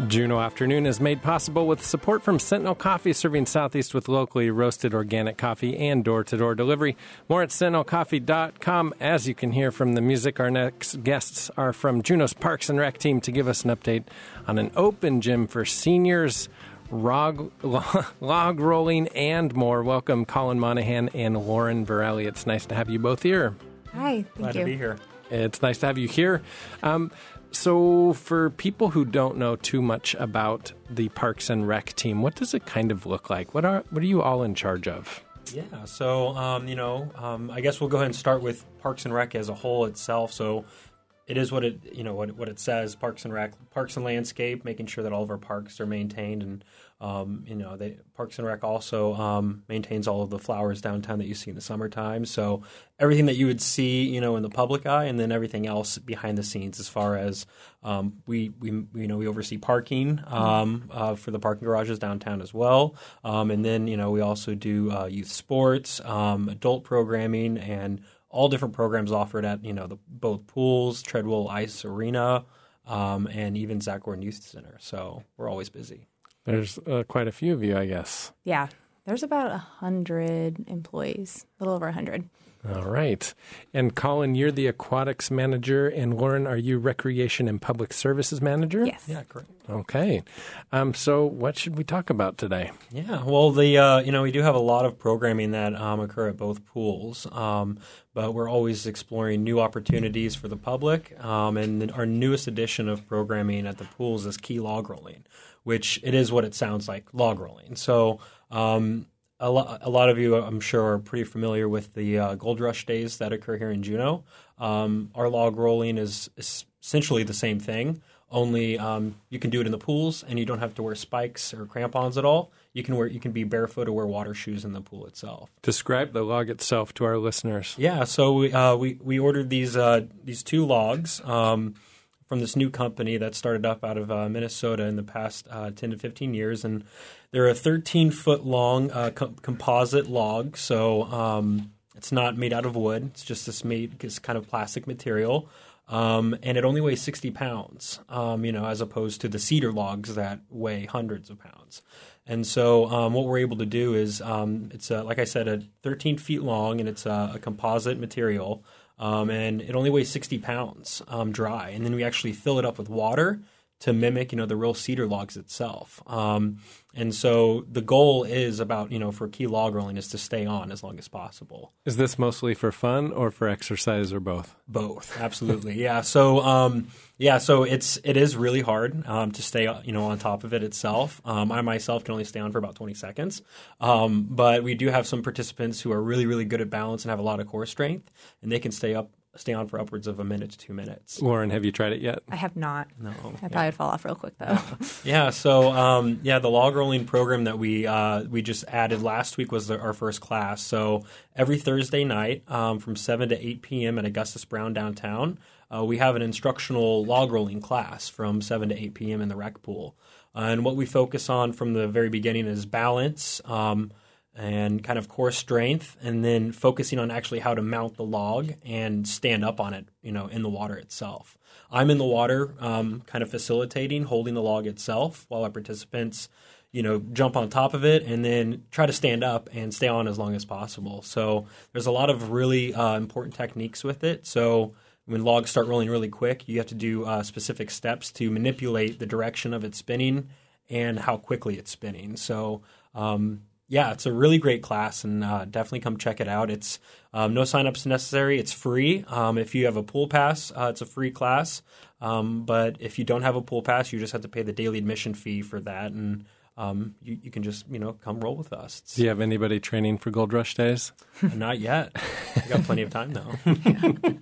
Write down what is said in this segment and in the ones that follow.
Juneau Afternoon is made possible with support from Sentinel Coffee, serving Southeast with locally roasted organic coffee and door-to-door delivery. More at sentinelcoffee.com. As you can hear from the music, our next guests are from Juneau's Parks and Rec team to give us an update on an open gym for seniors, log rolling, and more. Welcome, Colin Monahan and Lauren Varelli. It's nice to have you both here. Hi, Glad to be here. It's nice to have you here. So for people who don't know too much about the Parks and Rec team, what does it kind of look like? What are you all in charge of? Yeah, so, I guess we'll go ahead and start with Parks and Rec as a whole itself. So it is what it says, Parks and Rec, Parks and Landscape, making sure that all of our parks are maintained. And, Parks and Rec also maintains all of the flowers downtown that you see in the summertime. So everything that you would see, in the public eye, and then everything else behind the scenes as far as we oversee parking for the parking garages downtown as well. And then, we also do youth sports, adult programming, and all different programs offered at, both pools, Treadwell Ice Arena, and even Zach Gordon Youth Center. So we're always busy. There's quite a few of you, I guess. Yeah, there's about 100 employees, a little over 100. All right. And Colin, you're the aquatics manager, and Lauren, are you recreation and public services manager? Yes. Yeah, correct. Okay. So what should we talk about today? Yeah, well, we do have a lot of programming that occur at both pools, but we're always exploring new opportunities for the public. And our newest addition of programming at the pools is key log rolling, which it is what it sounds like, log rolling. So a lot of you, I'm sure, are pretty familiar with the Gold Rush days that occur here in Juneau. Our log rolling is essentially the same thing, only you can do it in the pools, and you don't have to wear spikes or crampons at all. You can be barefoot or wear water shoes in the pool itself. Describe the log itself to our listeners. Yeah, so we ordered these two logs from this new company that started up out of Minnesota in the past 10 to 15 years, and they're a 13-foot long composite log. So it's not made out of wood; it's just this kind of plastic material. And it only weighs 60 pounds, as opposed to the cedar logs that weigh hundreds of pounds. And so what we're able to do is it's, like I said, a 13 feet long, and it's a composite material, and it only weighs 60 pounds dry. And then we actually fill it up with water to mimic, the real cedar logs itself. And so the goal is about, for key log rolling is to stay on as long as possible. Is this mostly for fun or for exercise or both? Both, absolutely. Yeah. So, so it is really hard to stay, on top of it itself. I myself can only stay on for about 20 seconds. But we do have some participants who are really, really good at balance and have a lot of core strength, and they can stay on for upwards of 1 minute to 2 minutes. Lauren, have you tried it yet? I have not. No. I probably would fall off real quick, though. Yeah. So, the log rolling program that we just added last week was our first class. So every Thursday night from 7 to 8 p.m. at Augustus Brown downtown, we have an instructional log rolling class from 7 to 8 p.m. in the rec pool. And what we focus on from the very beginning is balance, and kind of core strength, and then focusing on actually how to mount the log and stand up on it, in the water itself. I'm in the water kind of facilitating, holding the log itself, while our participants, jump on top of it and then try to stand up and stay on as long as possible. So there's a lot of really important techniques with it. So when logs start rolling really quick, you have to do specific steps to manipulate the direction of it spinning and how quickly it's spinning. So it's a really great class, and definitely come check it out. It's no sign-ups necessary. It's free. If you have a pool pass, it's a free class. But if you don't have a pool pass, you just have to pay the daily admission fee for that, and you can just come roll with us. Do you have anybody training for Gold Rush days? Not yet. I got plenty of time though.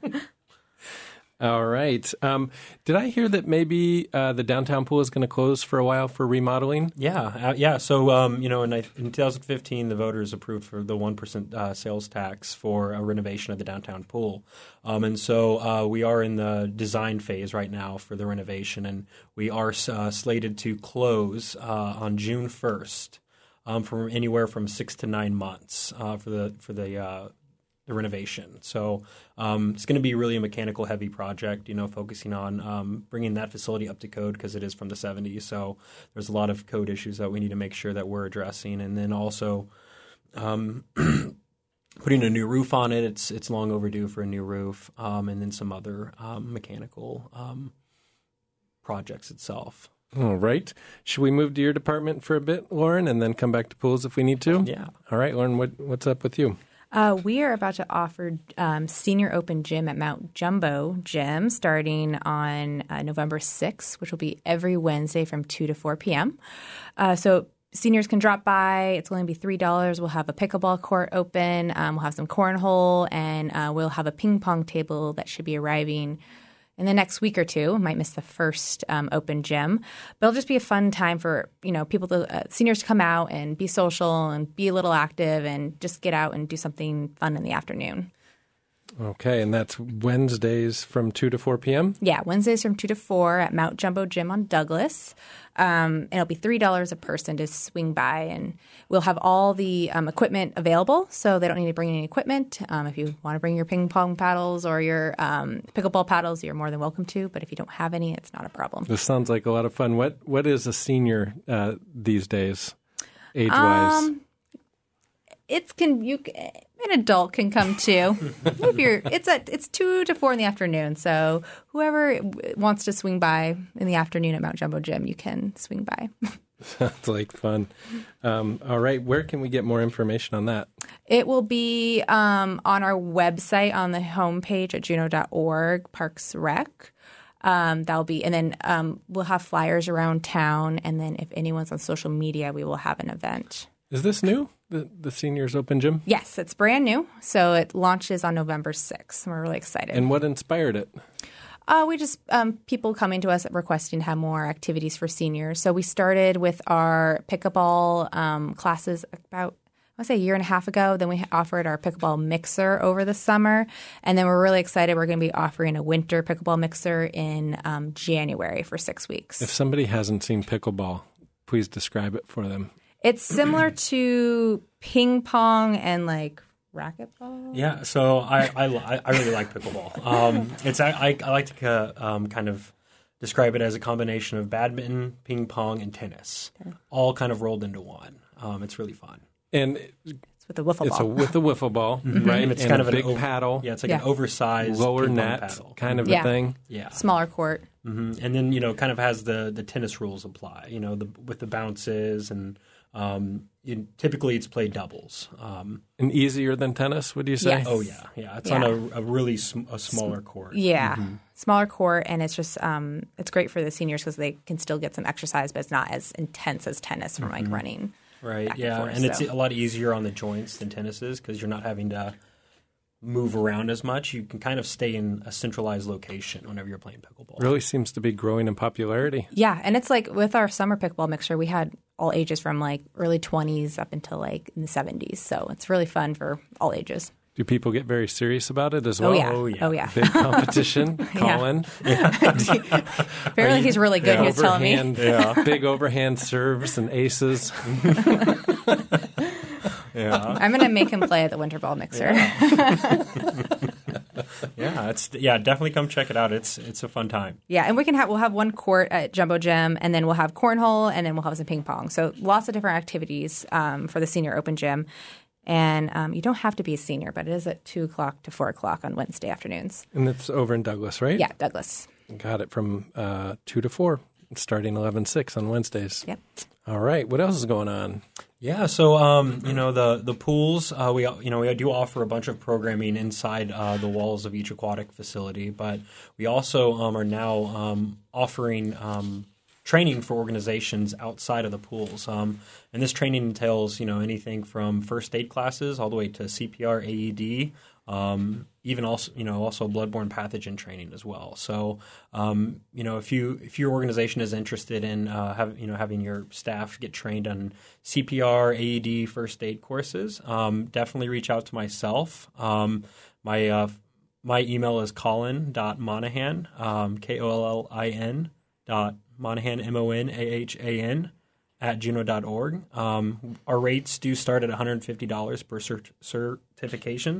All right. Did I hear that maybe the downtown pool is going to close for a while for remodeling? Yeah. So, in 2015, the voters approved for the 1% sales tax for a renovation of the downtown pool. And so we are in the design phase right now for the renovation, and we are slated to close on June 1st. From anywhere from 6 to 9 months for the the renovation. So it's going to be really a mechanical heavy project, focusing on bringing that facility up to code because it is from the 70s. So there's a lot of code issues that we need to make sure that we're addressing. And then also putting a new roof on it. It's long overdue for a new roof, and then some other mechanical projects itself. All right. Should we move to your department for a bit, Lauren, and then come back to pools if we need to? Yeah. All right, Lauren, what's up with you? We are about to offer Senior Open Gym at Mount Jumbo Gym starting on November 6th, which will be every Wednesday from 2 to 4 p.m. So seniors can drop by. It's going to be $3. We'll have a pickleball court open. We'll have some cornhole, and we'll have a ping pong table that should be arriving in the next week or two. Might miss the first open gym, but it'll just be a fun time for people, seniors, to come out and be social and be a little active and just get out and do something fun in the afternoon. Okay, and that's Wednesdays from 2 to 4 p.m.? Yeah, Wednesdays from 2 to 4 at Mount Jumbo Gym on Douglas. And it'll be $3 a person to swing by, and we'll have all the equipment available, so they don't need to bring any equipment. If you want to bring your ping pong paddles or your pickleball paddles, you're more than welcome to, but if you don't have any, it's not a problem. This sounds like a lot of fun. What is a senior these days, age-wise? An adult can come too. It's 2 to 4 in the afternoon, so whoever wants to swing by in the afternoon at Mount Jumbo Gym, you can swing by. Sounds like fun. All right, where can we get more information on that? It will be on our website on the homepage at juneau.org, Parks Rec. That'll be, and then we'll have flyers around town, and then if anyone's on social media, we will have an event. Is this new? The Seniors Open Gym? Yes, it's brand new. So it launches on November 6th. We're really excited. And what inspired it? We just people coming to us requesting to have more activities for seniors. So we started with our pickleball classes about, a year and a half ago. Then we offered our pickleball mixer over the summer. And then we're really excited. We're going to be offering a winter pickleball mixer in January for 6 weeks. If somebody hasn't seen pickleball, please describe it for them. It's similar to ping pong and racquetball. Yeah, so I really like pickleball. I like to kind of describe it as a combination of badminton, ping pong, and tennis, all kind of rolled into one. It's really fun. And it's with a wiffle ball. It's with a wiffle ball, right? And it's and kind a of big paddle. Yeah, it's like an oversized lower ping pong net paddle. kind of a thing. Yeah, smaller court. Mm-hmm. And then kind of has the tennis rules apply. With the bounces and. Typically, it's played doubles. And easier than tennis, would you say? Yes. Oh, yeah. It's on a really smaller court. Yeah, smaller court, and it's just it's great for the seniors because they can still get some exercise, but it's not as intense as tennis from running. Right. Back and forth, it's a lot easier on the joints than tennis is because you're not having to move around as much. You can kind of stay in a centralized location whenever you're playing pickleball. Really seems to be growing in popularity. Yeah, and it's with our summer pickleball mixer, we had all ages from early 20s up until in the 70s. So it's really fun for all ages. Do people get very serious about it as well? Oh, yeah. Big competition. Colin. Apparently he's really good, he was telling me. Big overhand serves and aces. Yeah. I'm going to make him play at the winter ball mixer. Definitely come check it out. It's a fun time. Yeah, and we'll have one court at Jumbo Gym, and then we'll have cornhole, and then we'll have some ping pong. So lots of different activities for the Senior Open Gym. And you don't have to be a senior, but it is at 2 o'clock to 4 o'clock on Wednesday afternoons. And it's over in Douglas, right? Yeah, Douglas. Got it, from 2 to 4, starting 11/6 on Wednesdays. Yep. All right. What else is going on? Yeah, so the pools, we do offer a bunch of programming inside the walls of each aquatic facility, but we also are now offering training for organizations outside of the pools. And this training entails, anything from first aid classes all the way to CPR, AED, even also bloodborne pathogen training as well. So, if your organization is interested in having your staff get trained on CPR, AED, first aid courses, definitely reach out to myself. My email is colin.monahan, KOLLIN .Monahan, MONAHAN, at juneau.org. Our rates do start at $150 per certification.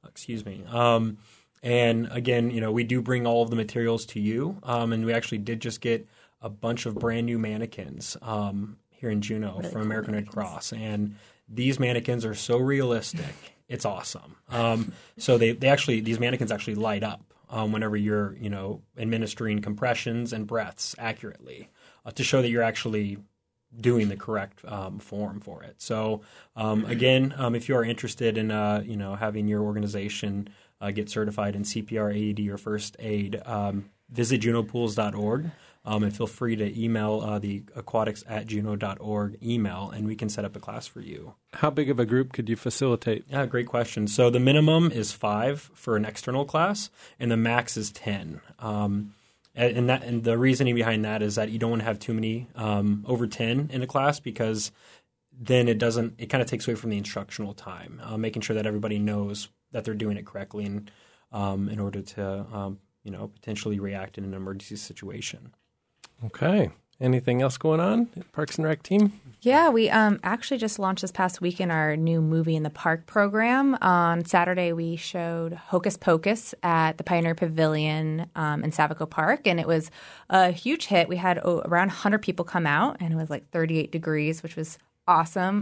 Excuse me. And again, we do bring all of the materials to you. And we actually did just get a bunch of brand new mannequins here in Juneau from American Red Cross. And these mannequins are so realistic. It's awesome. So these mannequins actually light up whenever you're, administering compressions and breaths accurately to show that you're actually doing the correct form for it. So again, if you are interested in, having your organization get certified in CPR, AED, or first aid, visit junopools.org. And feel free to email the aquatics@juneau.org email, and we can set up a class for you. How big of a group could you facilitate? Yeah, great question. So the minimum is 5 for an external class, and the max is 10. And the reasoning behind that is that you don't want to have too many over 10 in a class, because then it kind of takes away from the instructional time, making sure that everybody knows that they're doing it correctly and in order to potentially react in an emergency situation. Okay. Anything else going on at Parks and Rec team? Yeah, we actually just launched this past weekend our new Movie in the Park program. On Saturday, we showed Hocus Pocus at the Pioneer Pavilion in Savaco Park, and it was a huge hit. We had around 100 people come out, and it was like 38 degrees, which was awesome.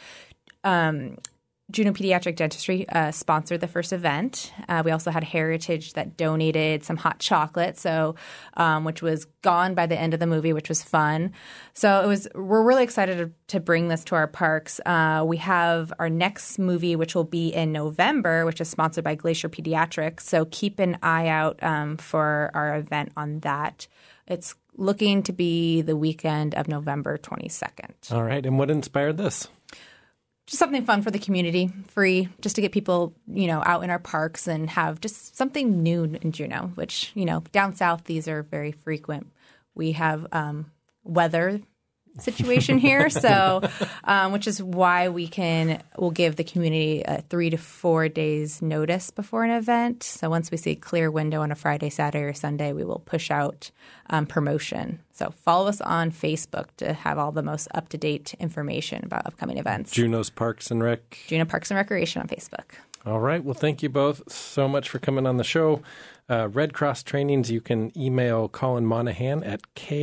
Juneau Pediatric Dentistry sponsored the first event. We also had Heritage that donated some hot chocolate, which was gone by the end of the movie, which was fun. So we're really excited to bring this to our parks. We have our next movie, which will be in November, which is sponsored by Glacier Pediatrics. So keep an eye out for our event on that. It's looking to be the weekend of November 22nd. All right. And what inspired this? Just something fun for the community, free, just to get people, out in our parks and have just something new in Juneau, which, down south, these are very frequent. We have weather situation here, so which is why we'll give the community 3 to 4 days notice before an event. So once we see a clear window on a Friday, Saturday, or Sunday, we will push out promotion. So follow us on Facebook to have all the most up-to-date information about upcoming events. Juneau's Parks and Rec. Juneau Parks and Recreation on Facebook. All right. Well, thank you both so much for coming on the show. Red Cross trainings, you can email Colin Monahan at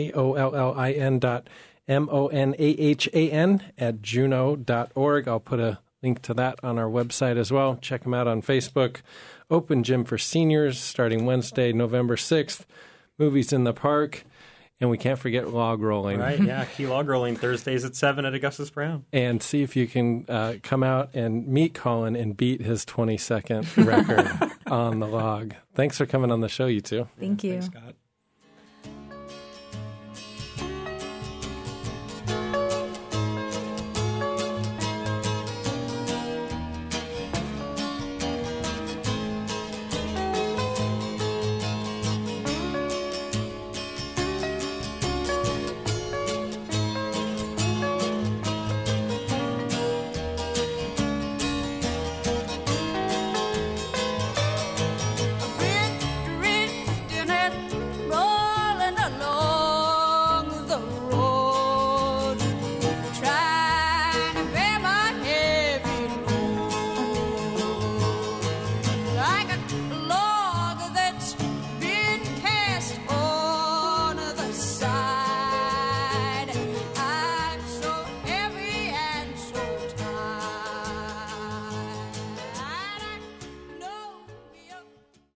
KOLLIN.MONAHAN@juneau.org. I'll put a link to that on our website as well. Check them out on Facebook. Open gym for seniors starting Wednesday, November 6th. Movies in the park. And we can't forget log rolling. Right, yeah. Key log rolling Thursdays at 7 at Augustus Brown. And see if you can come out and meet Colin and beat his 20-second record on the log. Thanks for coming on the show, you two. Thank you. Thanks, Scott.